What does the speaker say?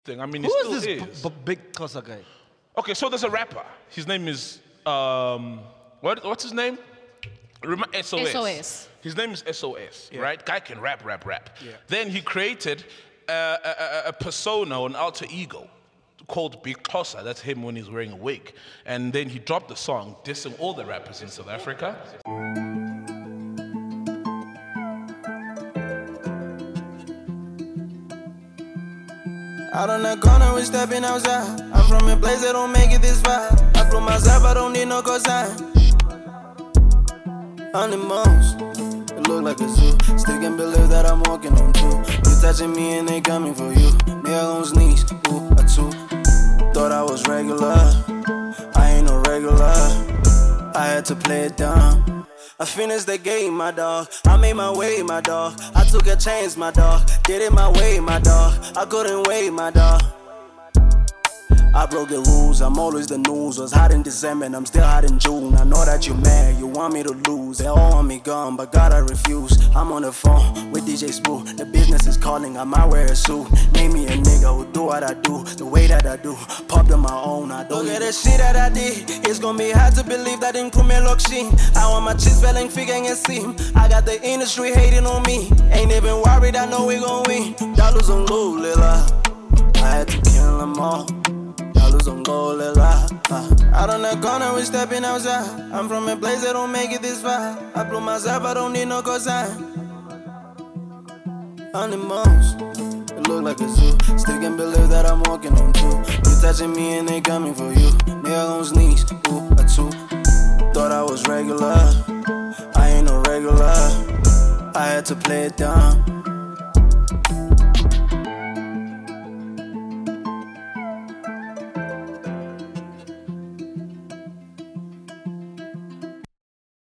thing. I mean, Who it still is this is. big Xhosa guy? Okay, so there's a rapper. His name is what's his name? SOS. SOS. His name is SOS, right? Guy can rap. Yeah. Then he created a persona, an alter ego, called Big Xhosa. That's him when he's wearing a wig. And then he dropped the song dissing all the rappers in South Africa. Out on the corner, we stepping outside. I'm from a place that don't make it this far. I flew myself, I don't need no cosign. On the most, it look like a zoo. Still can't believe that I'm walking on two. You touching me and they coming for you. Nigga on sneeze, ooh, a two. Thought I was regular, I ain't no regular. I had to play it down. I finished the game, my dog. I made my way, my dog. I took a chance, my dog. Did it my way, my dog. I couldn't wait, my dog. I broke the rules, I'm always the news. Was hot in December and I'm still hot in June. I know that you're mad, you want me to lose. They all want me gone, but God I refuse. I'm on the phone with DJ Spoo. The business is calling, I might wear a suit. Name me a nigga who do what I do, the way that I do. Popped on my own, I don't get the shit that I did. It's gonna be hard to believe that in Kume Lokshin. I want my chicks spelling figure and sim. I got the industry hating on me. Ain't even worried, I know we gon' win. Dollars on low, Lila. I had to kill them all. Dollars on gold, Lila. Out on the corner, we stepping outside. I'm from a place that don't make it this far. I blew myself, I don't need no cosign. On the most, it look like a zoo. Still can't believe that I'm walking on two. You touching me and they coming for you. Nigga on sneeze, ooh, a two. Thought I was regular, I ain't no regular. I had to play it down.